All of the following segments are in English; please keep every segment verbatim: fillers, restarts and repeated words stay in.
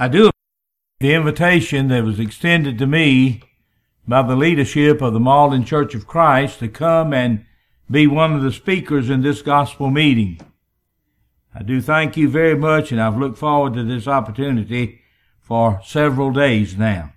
I do appreciate the invitation that was extended to me by the leadership of the Malden Church of Christ to come and be one of the speakers in this gospel meeting. I do thank you very much, and I've looked forward to this opportunity for several days now.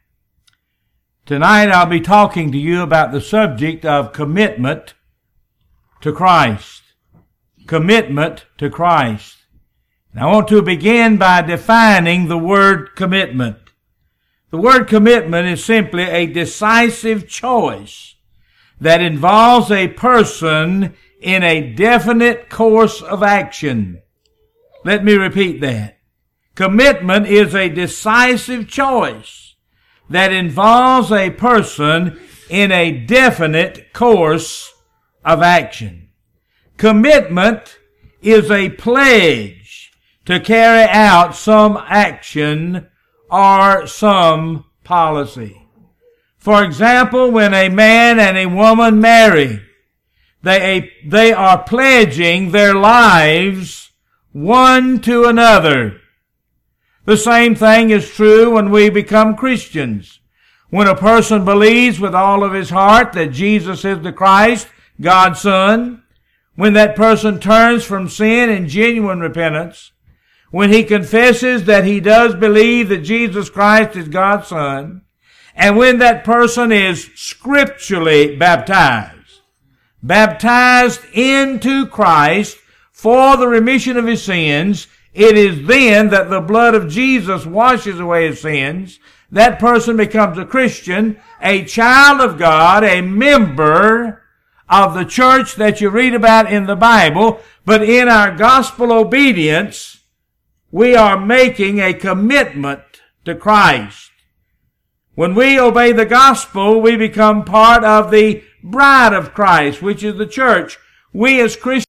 Tonight I'll be talking to you about the subject of commitment to Christ. Commitment to Christ. And I want to begin by defining the word commitment. The word commitment is simply a decisive choice that involves a person in a definite course of action. Let me repeat that. Commitment is a decisive choice that involves a person in a definite course of action. Commitment is a pledge to carry out some action or some policy. For example, when a man and a woman marry, they, they are pledging their lives one to another. The same thing is true when we become Christians. When a person believes with all of his heart that Jesus is the Christ, God's Son, when that person turns from sin in genuine repentance, when he confesses that he does believe that Jesus Christ is God's Son, and when that person is scripturally baptized, baptized into Christ for the remission of his sins, it is then that the blood of Jesus washes away his sins. That person becomes a Christian, a child of God, a member of the church that you read about in the Bible. But in our gospel obedience, we are making a commitment to Christ. When we obey the gospel, we become part of the bride of Christ, which is the church. We as Christians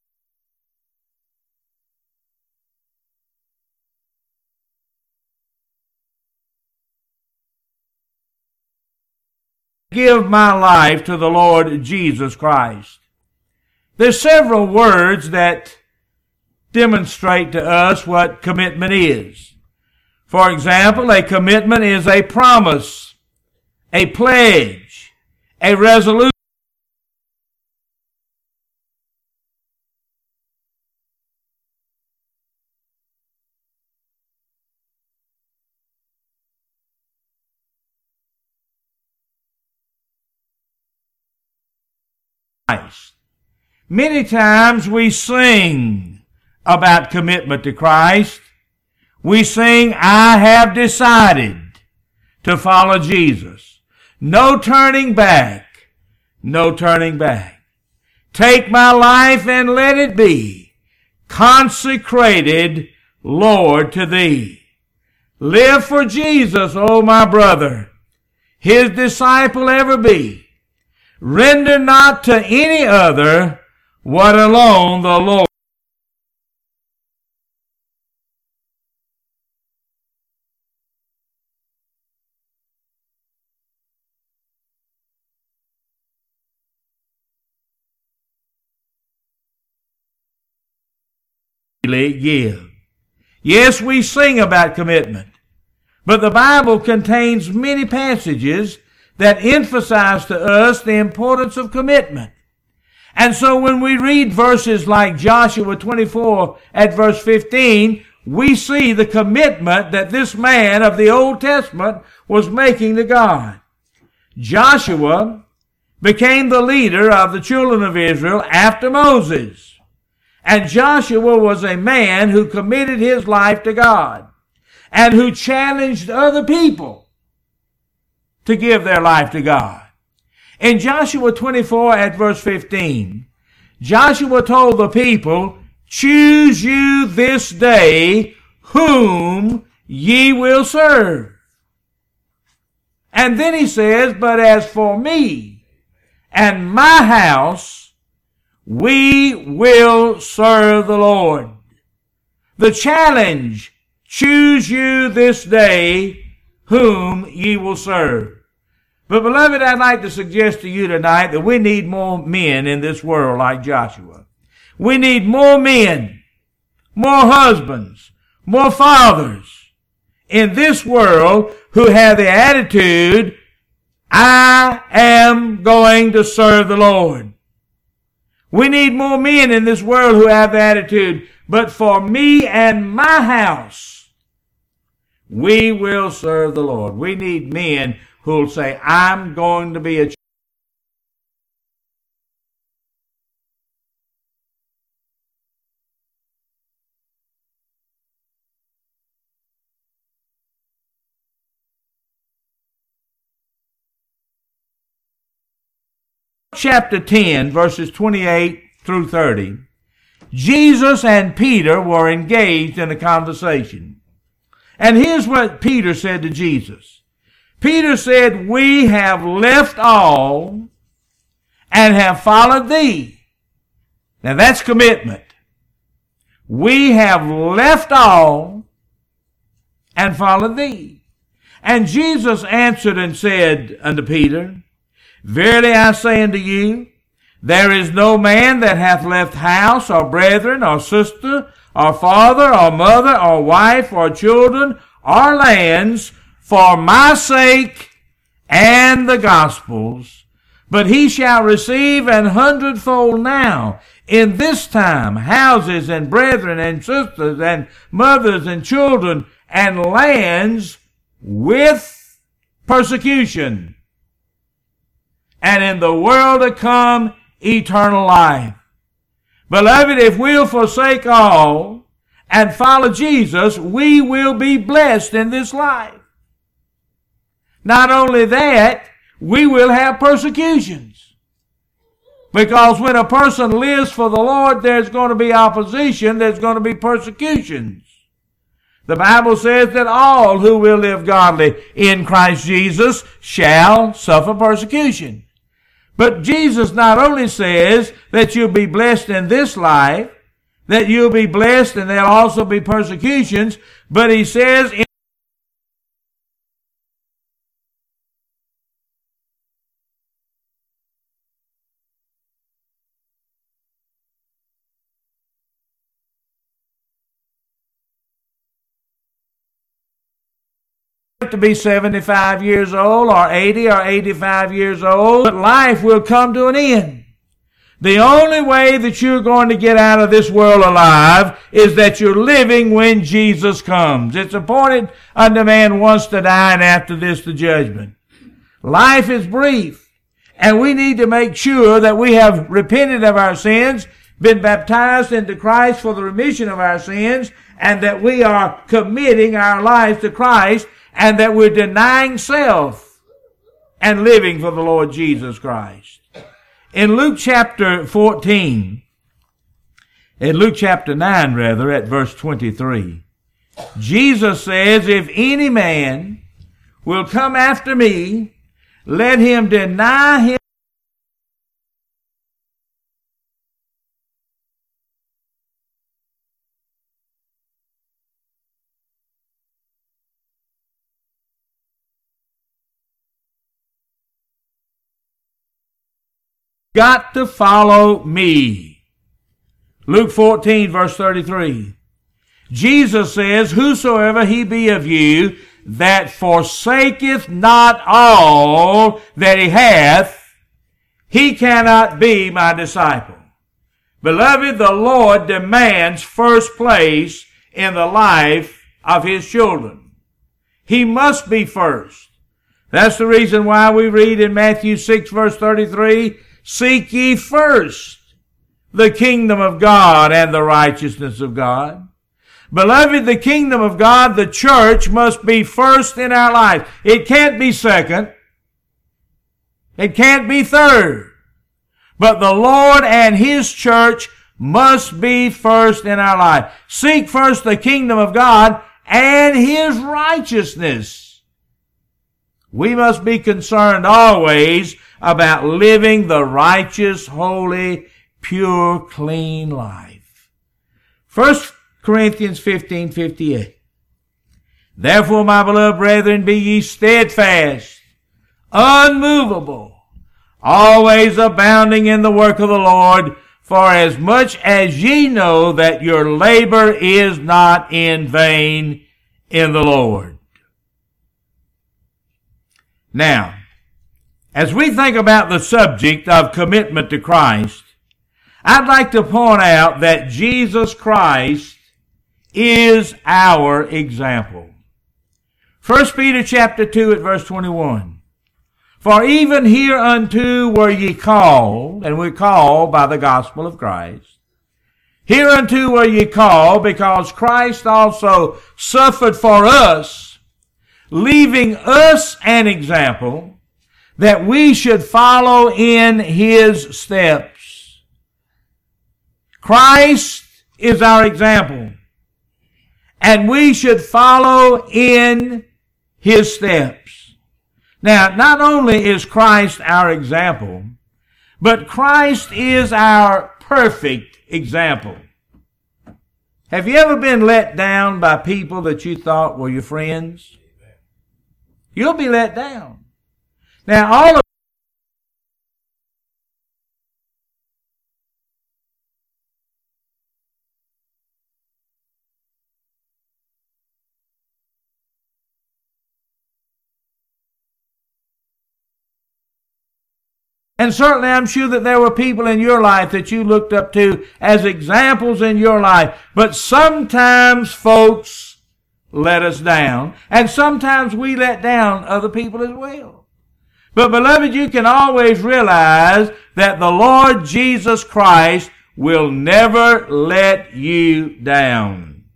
give my life to the Lord Jesus Christ. There's several words that demonstrate to us what commitment is. For example, a commitment is a promise, a pledge, a resolution. Many times we sing about commitment to Christ. We sing, I have decided to follow Jesus. No turning back. No turning back. Take my life and let it be consecrated, Lord, to thee. Live for Jesus, O my brother, his disciple ever be. Render not to any other what alone the Lord give. Yes, we sing about commitment, but the Bible contains many passages that emphasize to us the importance of commitment. And so when we read verses like Joshua twenty-four at verse fifteen, we see the commitment that this man of the Old Testament was making to God. Joshua became the leader of the children of Israel after Moses. And Joshua was a man who committed his life to God and who challenged other people to give their life to God. In Joshua twenty-four at verse fifteen, Joshua told the people, choose you this day whom ye will serve. And then he says, but as for me and my house, we will serve the Lord. The challenge, choose you this day whom ye will serve. But beloved, I'd like to suggest to you tonight that we need more men in this world like Joshua. We need more men, more husbands, more fathers in this world who have the attitude, I am going to serve the Lord. We need more men in this world who have the attitude, but for me and my house, we will serve the Lord. We need men who will say, I'm going to be a chapter ten, verses twenty-eight through thirty, Jesus and Peter were engaged in a conversation. And here's what Peter said to Jesus. Peter said, we have left all and have followed thee. Now that's commitment. We have left all and followed thee. And Jesus answered and said unto Peter, verily I say unto you, there is no man that hath left house, or brethren, or sister, or father, or mother, or wife, or children, or lands, for my sake and the gospel's, but he shall receive an hundredfold now, in this time, houses, and brethren, and sisters, and mothers, and children, and lands, with persecution, and in the world to come eternal life. Beloved, if we'll forsake all and follow Jesus, we will be blessed in this life. Not only that, we will have persecutions. Because when a person lives for the Lord, there's going to be opposition, there's going to be persecutions. The Bible says that all who will live godly in Christ Jesus shall suffer persecution. But Jesus not only says that you'll be blessed in this life, that you'll be blessed and there'll also be persecutions, but he says in to be seventy-five years old or eighty or eighty-five years old, but life will come to an end. The only way that you're going to get out of this world alive is that you're living when Jesus comes. It's appointed unto man once to die, and after this the judgment. Life is brief, and we need to make sure that we have repented of our sins, been baptized into Christ for the remission of our sins, and that we are committing our lives to Christ, and that we're denying self and living for the Lord Jesus Christ. In Luke chapter fourteen, in Luke chapter nine rather, at verse twenty-three, Jesus says, if any man will come after me, let him deny him. Got to follow me. Luke fourteen, verse thirty-three. Jesus says, whosoever he be of you that forsaketh not all that he hath, he cannot be my disciple. Beloved, the Lord demands first place in the life of his children. He must be first. That's the reason why we read in Matthew six, verse thirty-three, seek ye first the kingdom of God and the righteousness of God. Beloved, the kingdom of God, the church, must be first in our life. It can't be second. It can't be third. But the Lord and his church must be first in our life. Seek first the kingdom of God and his righteousness. We must be concerned always about living the righteous, holy, pure, clean life. First Corinthians fifteen fifty-eight. Therefore, my beloved brethren, be ye steadfast, unmovable, always abounding in the work of the Lord, for as much as ye know that your labor is not in vain in the Lord. Now, as we think about the subject of commitment to Christ, I'd like to point out that Jesus Christ is our example. First Peter chapter two at verse twenty-one. For even hereunto were ye called, and we're called by the gospel of Christ. Hereunto were ye called, because Christ also suffered for us, leaving us an example, that we should follow in his steps. Christ is our example, and we should follow in his steps. Now, not only is Christ our example, but Christ is our perfect example. Have you ever been let down by people that you thought were your friends? You'll be let down. Now, all of And certainly I'm sure that there were people in your life that you looked up to as examples in your life. But sometimes folks let us down. And sometimes we let down other people as well. But beloved, you can always realize that the Lord Jesus Christ will never let you down.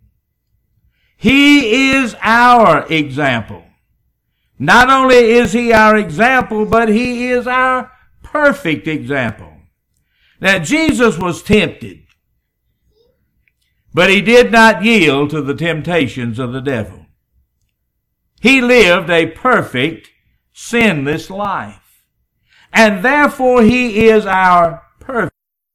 He is our example. Not only is he our example, but he is our perfect example. Now, Jesus was tempted, but he did not yield to the temptations of the devil. He lived a perfect, sinless life, and therefore he is our perfect.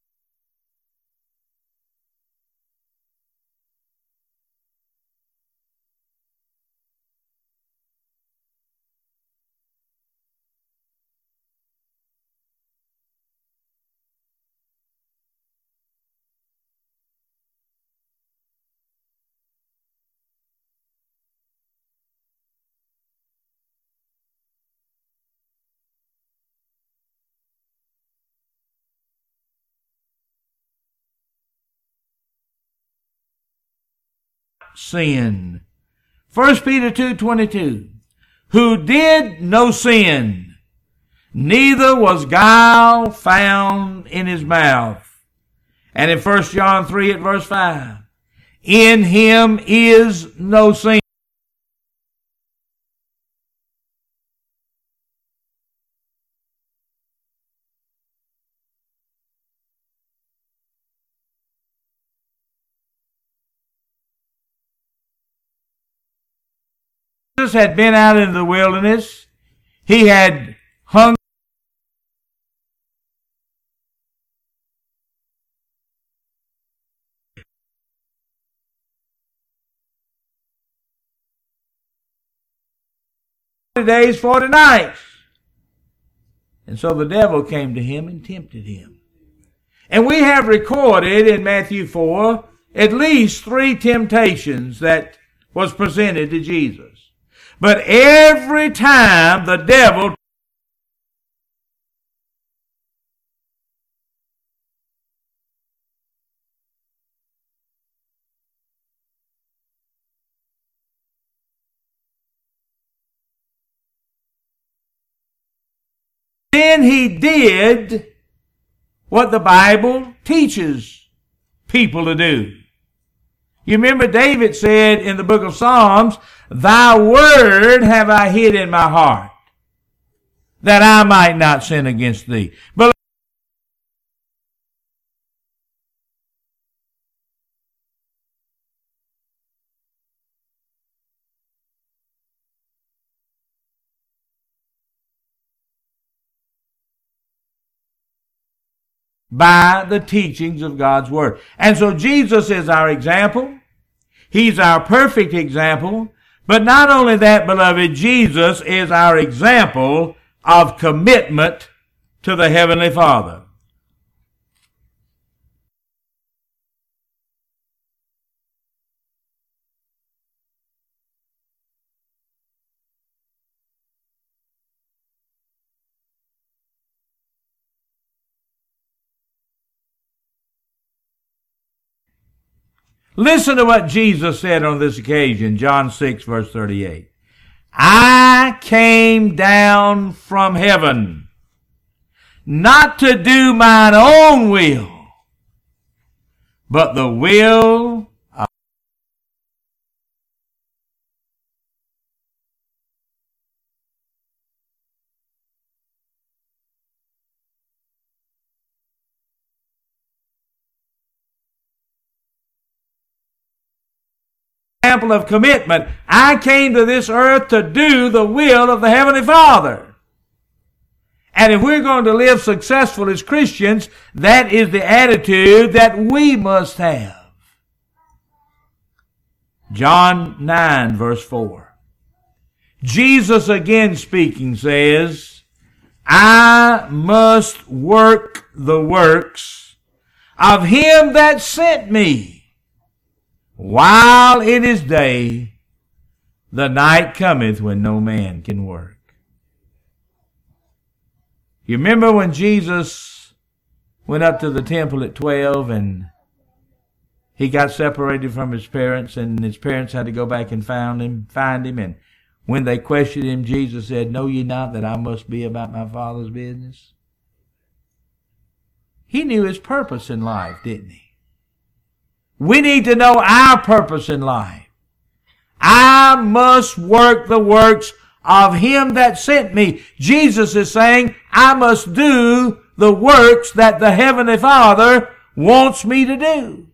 Sin. First Peter two twenty-two. Who did no sin, neither was guile found in his mouth. And in First John three at verse five. In him is no sin. Jesus had been out in the wilderness. He had hung forty days, forty nights. And so the devil came to him and tempted him. And we have recorded in Matthew four at least three temptations that was presented to Jesus. But every time the devil then he did what the Bible teaches people to do. You remember David said in the book of Psalms, Thy word have I hid in my heart, that I might not sin against thee. But by the teachings of God's word. And so Jesus is our example. He's our perfect example. But not only that, beloved, Jesus is our example of commitment to the Heavenly Father. Listen to what Jesus said on this occasion, John six, verse thirty-eight. I came down from heaven, not to do mine own will, but the will of example of commitment. I came to this earth to do the will of the Heavenly Father. And if we're going to live successful as Christians, that is the attitude that we must have. John nine, verse four. Jesus again speaking says, I must work the works of him that sent me. While it is day, the night cometh when no man can work. You remember when Jesus went up to the temple at twelve and he got separated from his parents, and his parents had to go back and found him, find him, and when they questioned him, Jesus said, know ye not that I must be about my Father's business? He knew his purpose in life, didn't he? We need to know our purpose in life. I must work the works of him that sent me. Jesus is saying, I must do the works that the Heavenly Father wants me to do.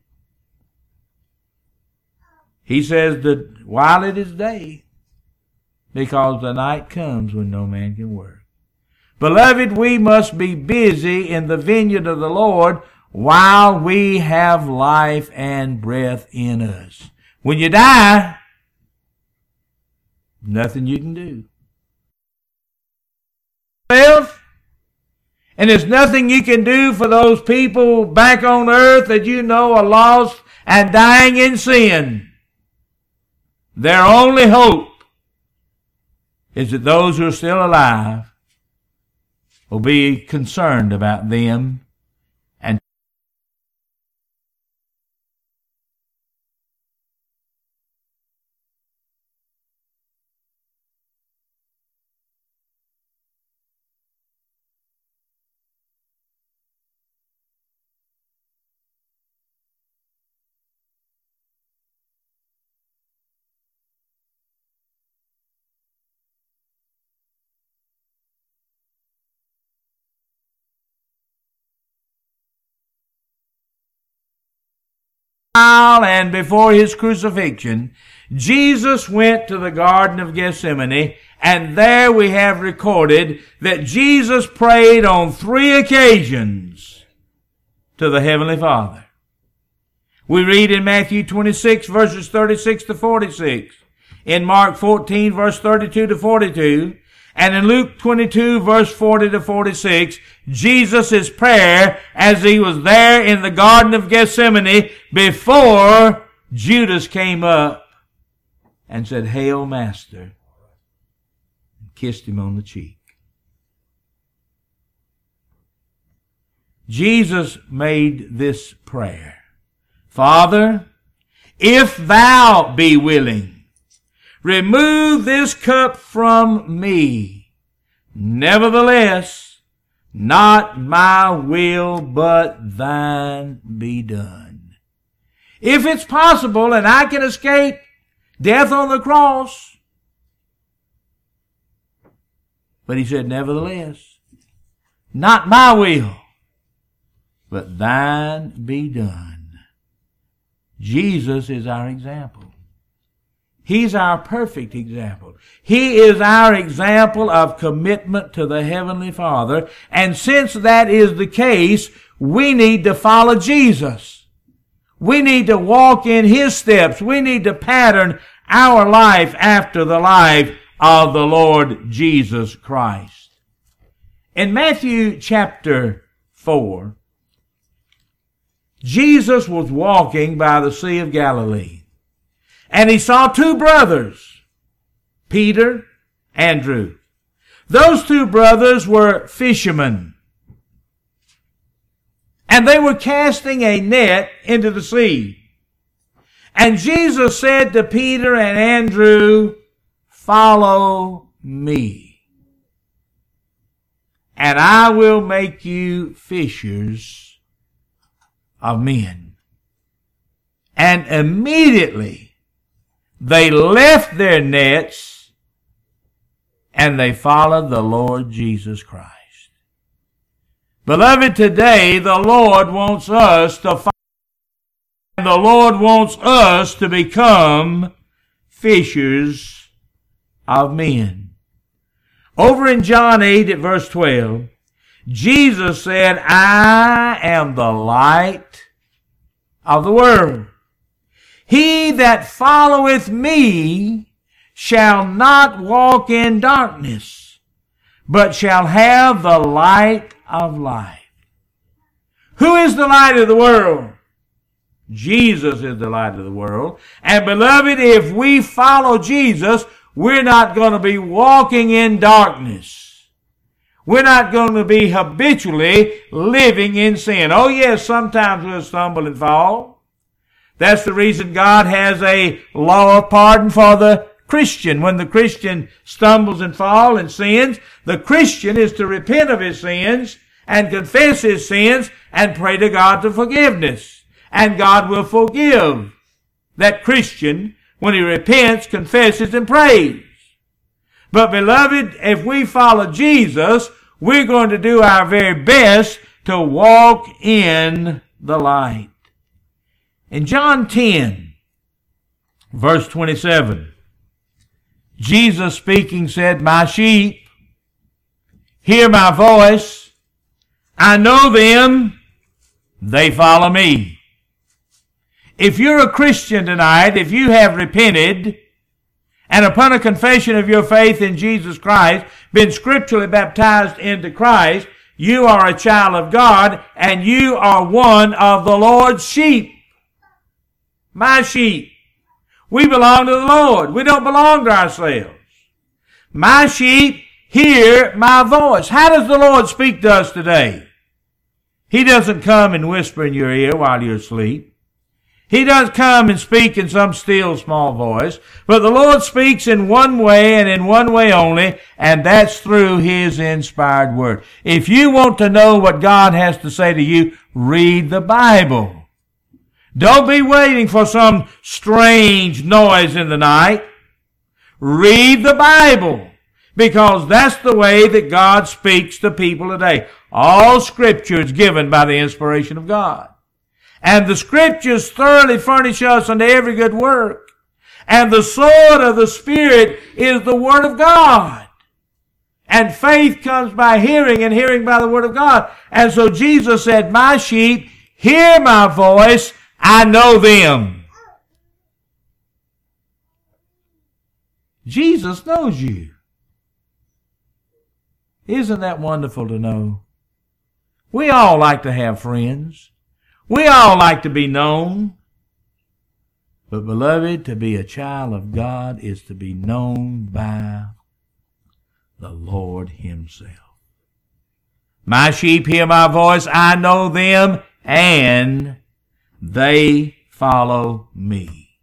He says that while it is day, because the night comes when no man can work. Beloved, we must be busy in the vineyard of the Lord while we have life and breath in us. When you die, nothing you can do. And there's nothing you can do for those people back on earth that you know are lost and dying in sin. Their only hope is that those who are still alive will be concerned about them and and before his crucifixion, Jesus went to the Garden of Gethsemane, and there we have recorded that Jesus prayed on three occasions to the Heavenly Father. We read in Matthew twenty-six, verses thirty-six to forty-six, in Mark fourteen, verse thirty-two to forty-two, and in Luke twenty-two, verse forty to forty-six, Jesus' prayer as he was there in the Garden of Gethsemane before Judas came up and said, Hail, Master, and kissed him on the cheek. Jesus made this prayer. Father, if thou be willing, remove this cup from me. Nevertheless, not my will, but thine be done. If it's possible and I can escape death on the cross. But he said, nevertheless, not my will, but thine be done. Jesus is our example. He's our perfect example. He is our example of commitment to the Heavenly Father. And since that is the case, we need to follow Jesus. We need to walk in his steps. We need to pattern our life after the life of the Lord Jesus Christ. In Matthew chapter four, Jesus was walking by the Sea of Galilee. And he saw two brothers, Peter, Andrew. Those two brothers were fishermen. And they were casting a net into the sea. And Jesus said to Peter and Andrew, follow me, and I will make you fishers of men. And immediately they left their nets and they followed the Lord Jesus Christ. Beloved, today the Lord wants us to follow. The Lord wants us to become fishers of men. Over in John eight at verse twelve, Jesus said, I am the light of the world. He that followeth me shall not walk in darkness, but shall have the light of life. Who is the light of the world? Jesus is the light of the world. And beloved, if we follow Jesus, we're not going to be walking in darkness. We're not going to be habitually living in sin. Oh yes, sometimes we'll stumble and fall. That's the reason God has a law of pardon for the Christian. When the Christian stumbles and falls and sins, the Christian is to repent of his sins and confess his sins and pray to God for forgiveness. And God will forgive that Christian when he repents, confesses, and prays. But beloved, if we follow Jesus, we're going to do our very best to walk in the light. In John ten, verse twenty-seven, Jesus speaking said, my sheep hear my voice. I know them. They follow me. If you're a Christian tonight, if you have repented, and upon a confession of your faith in Jesus Christ, been scripturally baptized into Christ, you are a child of God, and you are one of the Lord's sheep. My sheep. We belong to the Lord. We don't belong to ourselves. My sheep hear my voice. How does the Lord speak to us today? He doesn't come and whisper in your ear while you're asleep. He doesn't come and speak in some still small voice, but the Lord speaks in one way and in one way only, and that's through His inspired Word. If you want to know what God has to say to you, read the Bible. Don't be waiting for some strange noise in the night. Read the Bible, because that's the way that God speaks to people today. All Scripture is given by the inspiration of God. And the Scriptures thoroughly furnish us unto every good work. And the sword of the Spirit is the Word of God. And faith comes by hearing, and hearing by the Word of God. And so Jesus said, my sheep hear my voice, I know them. Jesus knows you. Isn't that wonderful to know? We all like to have friends. We all like to be known. But beloved, to be a child of God is to be known by the Lord Himself. My sheep hear my voice, I know them, and they follow me.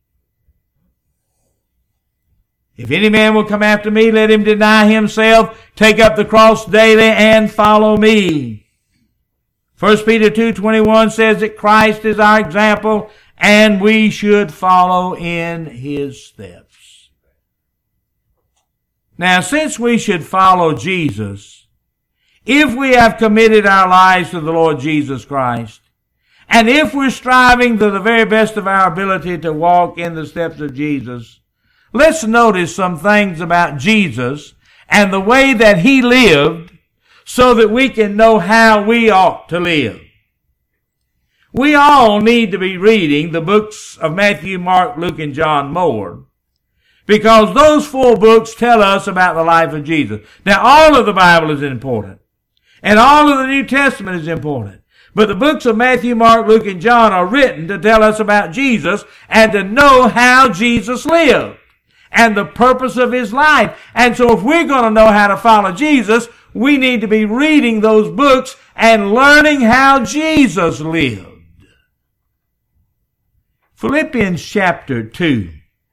If any man will come after me, let him deny himself, take up the cross daily, and follow me. First Peter two twenty-one says that Christ is our example, and we should follow in His steps. Now, since we should follow Jesus, if we have committed our lives to the Lord Jesus Christ, and if we're striving to the very best of our ability to walk in the steps of Jesus, let's notice some things about Jesus and the way that He lived, so that we can know how we ought to live. We all need to be reading the books of Matthew, Mark, Luke, and John more, because those four books tell us about the life of Jesus. Now, all of the Bible is important, and all of the New Testament is important, but the books of Matthew, Mark, Luke, and John are written to tell us about Jesus and to know how Jesus lived and the purpose of His life. And so if we're going to know how to follow Jesus, we need to be reading those books and learning how Jesus lived. Philippians chapter two,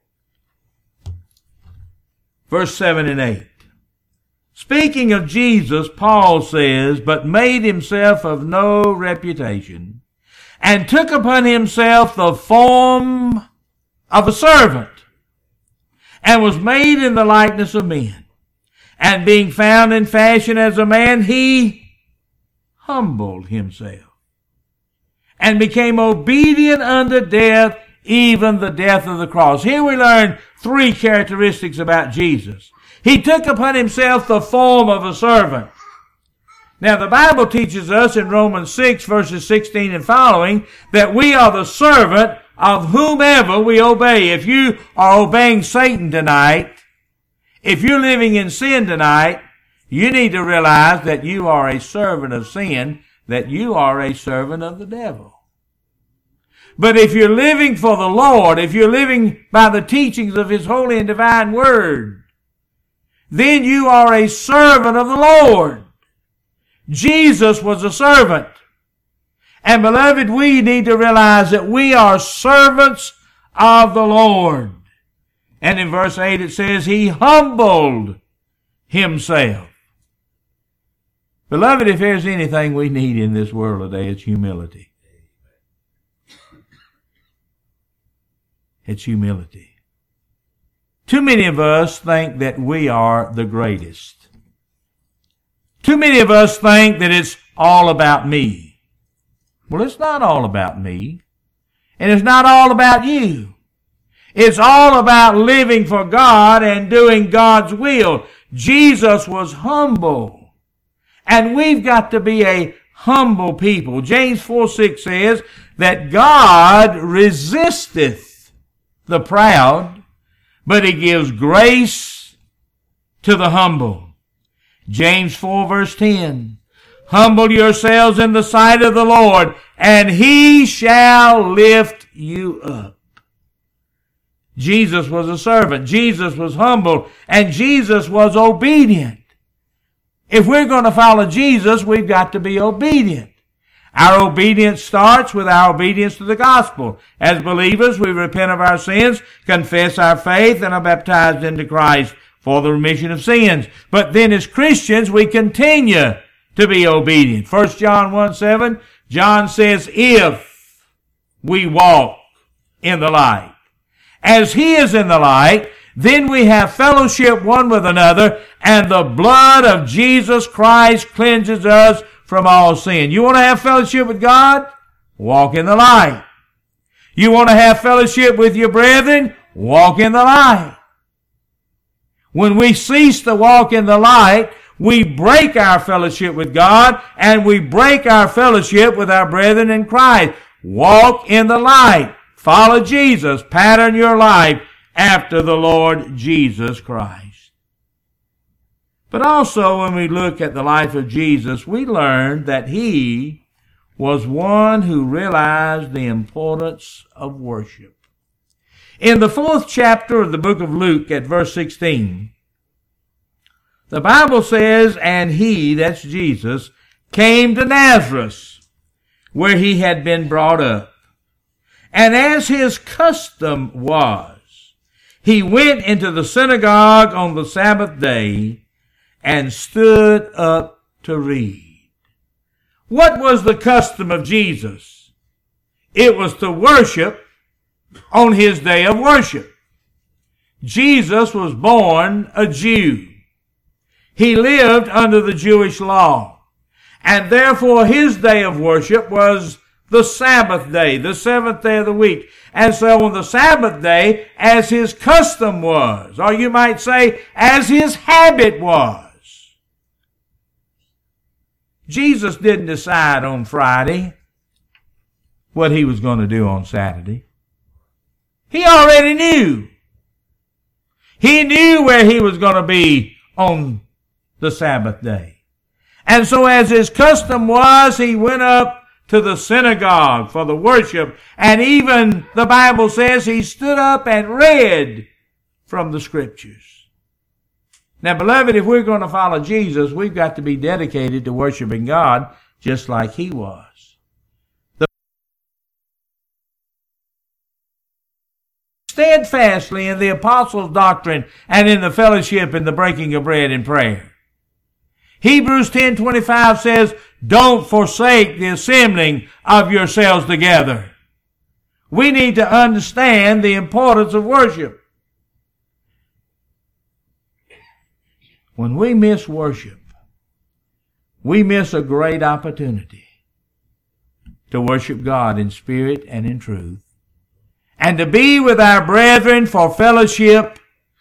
verse seven and eight. Speaking of Jesus, Paul says, "But made himself of no reputation, and took upon himself the form of a servant, and was made in the likeness of men. And being found in fashion as a man, he humbled himself, and became obedient unto death, even the death of the cross." Here we learn three characteristics about Jesus. He took upon himself the form of a servant. Now the Bible teaches us in Romans six verses sixteen and following that we are the servant of whomever we obey. If you are obeying Satan tonight, if you're living in sin tonight, you need to realize that you are a servant of sin, that you are a servant of the devil. But if you're living for the Lord, if you're living by the teachings of His holy and divine word, then you are a servant of the Lord. Jesus was a servant. And beloved, we need to realize that we are servants of the Lord. And in verse eight it says, He humbled Himself. Beloved, if there's anything we need in this world today, it's humility. It's humility. Too many of us think that we are the greatest. Too many of us think that it's all about me. Well, it's not all about me. And it's not all about you. It's all about living for God and doing God's will. Jesus was humble. And we've got to be a humble people. James four six says that God resisteth the proud, but He gives grace to the humble. James four verse ten. Humble yourselves in the sight of the Lord, and He shall lift you up. Jesus was a servant. Jesus was humble, and Jesus was obedient. If we're going to follow Jesus, we've got to be obedient. Our obedience starts with our obedience to the gospel. As believers, we repent of our sins, confess our faith, and are baptized into Christ for the remission of sins. But then as Christians, we continue to be obedient. First John one seven, John says, if we walk in the light, as He is in the light, then we have fellowship one with another, and the blood of Jesus Christ cleanses us from all sin. You want to have fellowship with God? Walk in the light. You want to have fellowship with your brethren? Walk in the light. When we cease to walk in the light, we break our fellowship with God, and we break our fellowship with our brethren in Christ. Walk in the light. Follow Jesus. Pattern your life after the Lord Jesus Christ. But also when we look at the life of Jesus, we learn that He was one who realized the importance of worship. In the fourth chapter of the book of Luke at verse sixteen, the Bible says, and He, that's Jesus, came to Nazareth, where He had been brought up. And as His custom was, He went into the synagogue on the Sabbath day and stood up to read. What was the custom of Jesus? It was to worship on His day of worship. Jesus was born a Jew. He lived under the Jewish law. And therefore His day of worship was the Sabbath day, the seventh day of the week. And so on the Sabbath day, as His custom was, or you might say, as His habit was, Jesus didn't decide on Friday what He was going to do on Saturday. He already knew. He knew where He was going to be on the Sabbath day. And so as His custom was, He went up to the synagogue for the worship. And even the Bible says He stood up and read from the Scriptures. Now, beloved, if we're going to follow Jesus, we've got to be dedicated to worshiping God just like He was. steadfastly in the apostles' doctrine and in the fellowship and the breaking of bread and prayer. Hebrews ten twenty-five says, don't forsake the assembling of yourselves together. We need to understand the importance of worship. When we miss worship, we miss a great opportunity to worship God in spirit and in truth, and to be with our brethren for fellowship.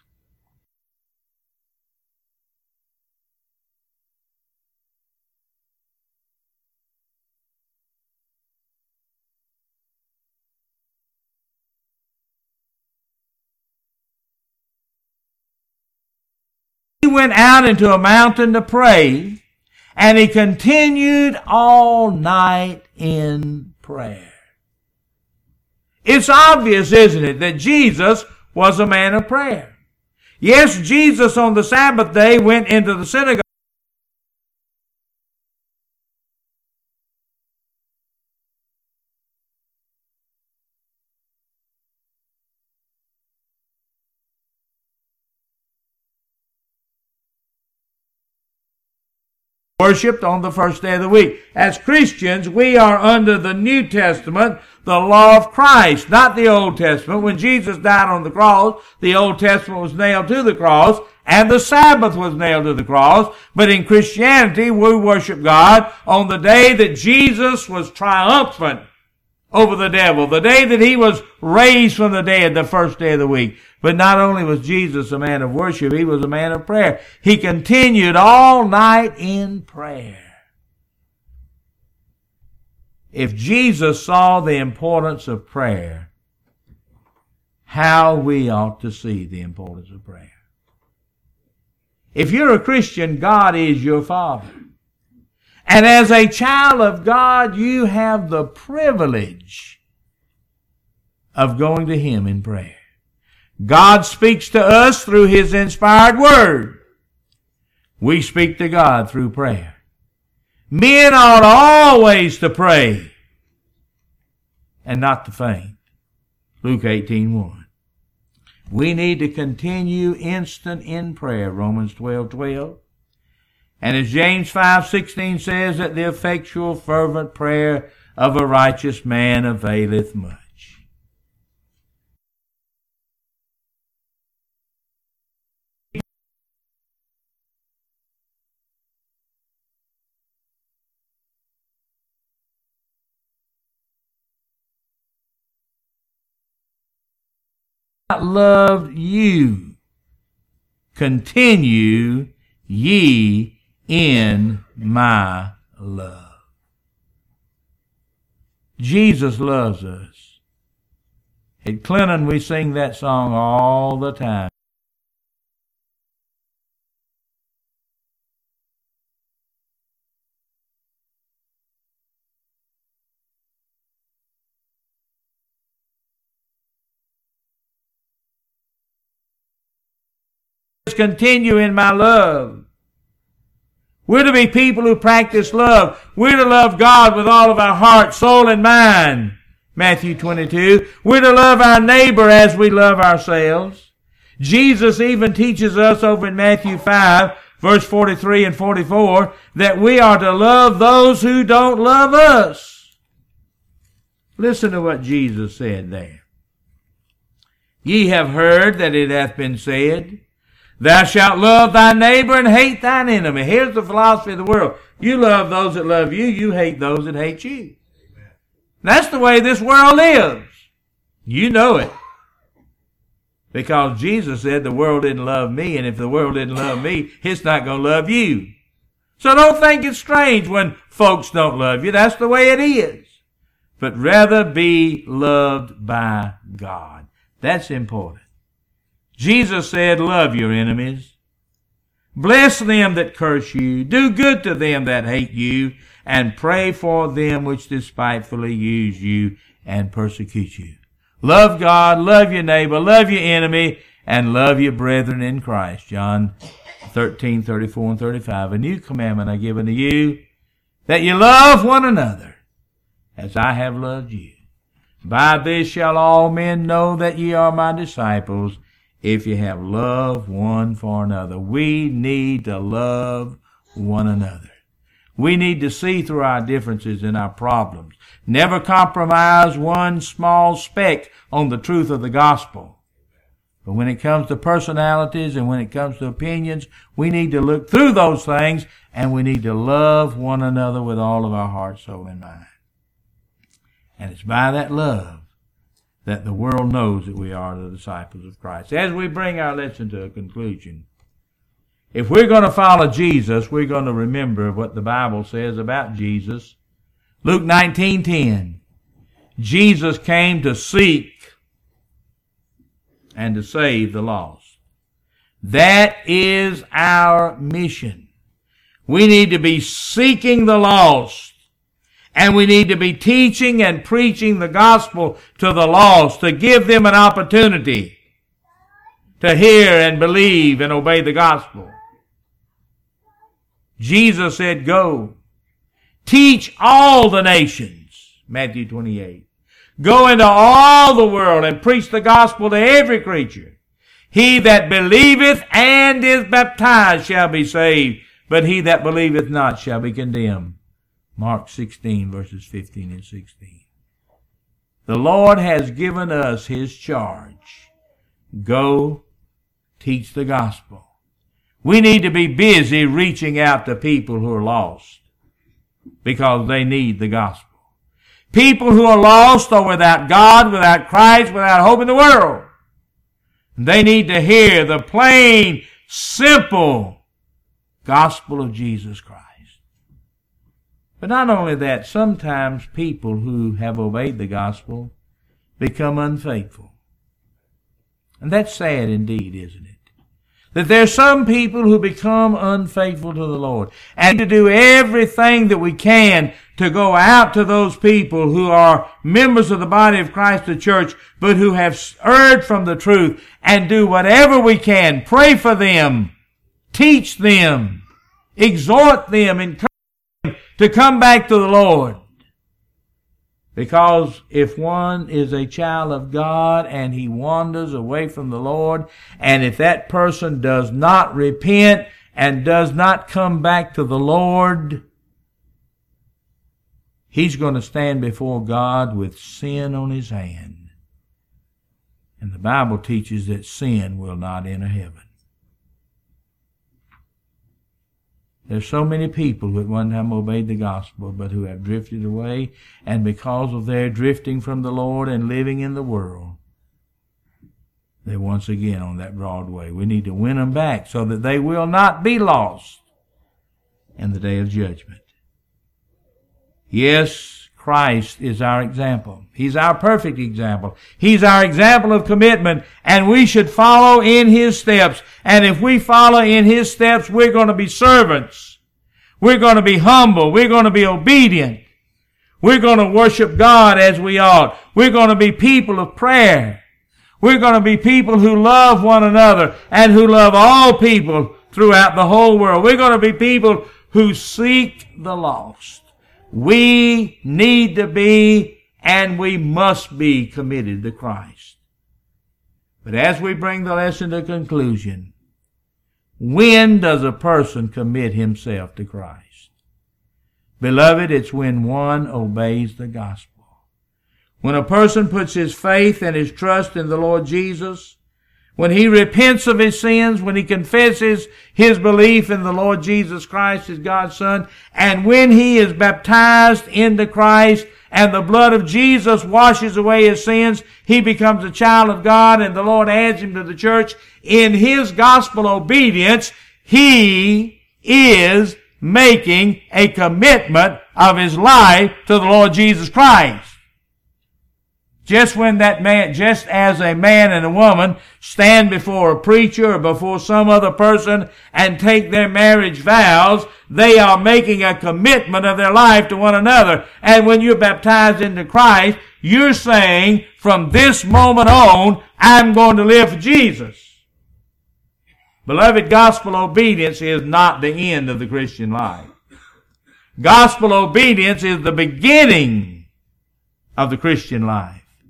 He went out into a mountain to pray, and he continued all night in prayer. It's obvious, isn't it, that Jesus was a man of prayer. Yes, Jesus on the Sabbath day went into the synagogue. Worshipped on the first day of the week. As Christians, we are under the New Testament, the law of Christ, not the Old Testament. When Jesus died on the cross, the Old Testament was nailed to the cross, and the Sabbath was nailed to the cross. But in Christianity, we worship God on the day that Jesus was triumphant over the devil, the day that he was raised from the dead, the first day of the week. But not only was Jesus a man of worship, he was a man of prayer. He continued all night in prayer. If Jesus saw the importance of prayer, how we ought to see the importance of prayer. If you're a Christian, God is your Father. And as a child of God, you have the privilege of going to Him in prayer. God speaks to us through His inspired Word. We speak to God through prayer. Men ought always to pray and not to faint. Luke eighteen one. We need to continue instant in prayer, Romans twelve twelve. And as James five sixteen says, that the effectual fervent prayer of a righteous man availeth much. Loved you, continue ye in my love. Jesus loves us. At Clinton, we sing that song all the time. Continue in my love. We're to be people who practice love. We're to love God with all of our heart, soul, and mind. Matthew twenty-two. We're to love our neighbor as we love ourselves. Jesus even teaches us over in Matthew five, verse forty-three and forty-four, that we are to love those who don't love us. Listen to what Jesus said there. Ye have heard that it hath been said, thou shalt love thy neighbor and hate thine enemy. Here's the philosophy of the world. You love those that love you. You hate those that hate you. Amen. That's the way this world lives. You know it. Because Jesus said the world didn't love me, and if the world didn't love me, it's not going to love you. So don't think it's strange when folks don't love you. That's the way it is. But rather be loved by God. That's important. Jesus said, love your enemies. Bless them that curse you. Do good to them that hate you. And pray for them which despitefully use you and persecute you. Love God, love your neighbor, love your enemy, and love your brethren in Christ. John thirteen, thirty-four and thirty-five. A new commandment I give unto you, that you love one another as I have loved you. By this shall all men know that ye are my disciples, if ye have love one for another. We need to love one another. We need to see through our differences and our problems. Never compromise one small speck on the truth of the gospel. But when it comes to personalities and when it comes to opinions, we need to look through those things, and we need to love one another with all of our heart, soul, and mind. And it's by that love that the world knows that we are the disciples of Christ. As we bring our lesson to a conclusion, if we're going to follow Jesus, we're going to remember what the Bible says about Jesus. Luke nineteen ten. Jesus came to seek and to save the lost. That is our mission. We need to be seeking the lost. And we need to be teaching and preaching the gospel to the lost, to give them an opportunity to hear and believe and obey the gospel. Jesus said, go, teach all the nations, Matthew twenty-eight. Go into all the world and preach the gospel to every creature. He that believeth and is baptized shall be saved, but he that believeth not shall be condemned. Mark sixteen, verses fifteen and sixteen. The Lord has given us His charge. Go teach the gospel. We need to be busy reaching out to people who are lost because they need the gospel. People who are lost or without God, without Christ, without hope in the world. They need to hear the plain, simple gospel of Jesus Christ. But not only that, sometimes people who have obeyed the gospel become unfaithful. And that's sad indeed, isn't it? That there's some people who become unfaithful to the Lord. And to do everything that we can to go out to those people who are members of the body of Christ, the church, but who have erred from the truth, and do whatever we can. Pray for them. Teach them. Exhort them. Encourage to come back to the Lord. Because if one is a child of God and he wanders away from the Lord, and if that person does not repent and does not come back to the Lord, he's going to stand before God with sin on his hand. And the Bible teaches that sin will not enter heaven. There's so many people who at one time obeyed the gospel, but who have drifted away, and because of their drifting from the Lord and living in the world, they're once again on that broad way. We need to win them back so that they will not be lost in the day of judgment. Yes, Christ is our example. He's our perfect example. He's our example of commitment, and we should follow in His steps. And if we follow in His steps, we're going to be servants. We're going to be humble. We're going to be obedient. We're going to worship God as we ought. We're going to be people of prayer. We're going to be people who love one another and who love all people throughout the whole world. We're going to be people who seek the lost. We need to be, and we must be, committed to Christ. But as we bring the lesson to conclusion, when does a person commit himself to Christ? Beloved, it's when one obeys the gospel. When a person puts his faith and his trust in the Lord Jesus, when he repents of his sins, when he confesses his belief in the Lord Jesus Christ as God's Son, and when he is baptized into Christ and the blood of Jesus washes away his sins, he becomes a child of God and the Lord adds him to the church. In his gospel obedience, he is making a commitment of his life to the Lord Jesus Christ. Just when that man, just as a man and a woman stand before a preacher or before some other person and take their marriage vows, they are making a commitment of their life to one another. And when you're baptized into Christ, you're saying, from this moment on, I'm going to live for Jesus. Beloved, gospel obedience is not the end of the Christian life. Gospel obedience is the beginning of the Christian life.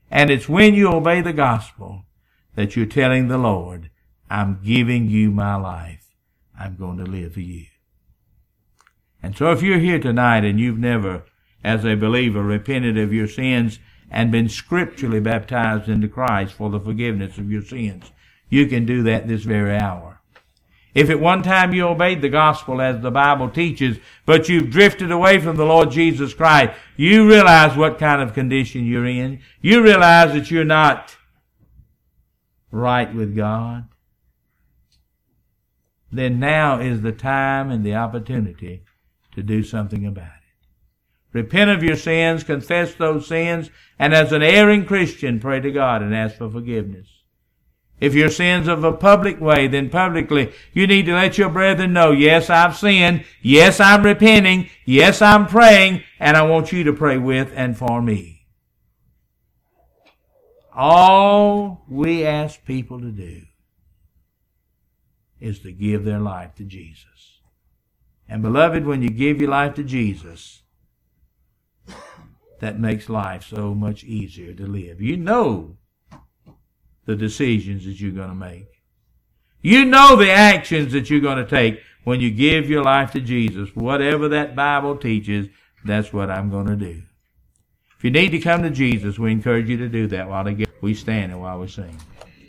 And it's when you obey the gospel that you're telling the Lord, I'm giving you my life. I'm going to live for you. And so if you're here tonight and you've never, as a believer, repented of your sins and been scripturally baptized into Christ for the forgiveness of your sins, you can do that this very hour. If at one time you obeyed the gospel as the Bible teaches, but you've drifted away from the Lord Jesus Christ, you realize what kind of condition you're in. You realize that you're not right with God. Then now is the time and the opportunity to do something about it. Repent of your sins, confess those sins, and as an erring Christian, pray to God and ask for forgiveness. If your sins of a public way, then publicly you need to let your brethren know, yes, I've sinned, yes, I'm repenting, yes, I'm praying, and I want you to pray with and for me. All we ask people to do is to give their life to Jesus. And beloved, when you give your life to Jesus, that makes life so much easier to live. You know the decisions that you're going to make. You know the actions that you're going to take when you give your life to Jesus. Whatever that Bible teaches, that's what I'm going to do. If you need to come to Jesus, we encourage you to do that while we stand and while we sing.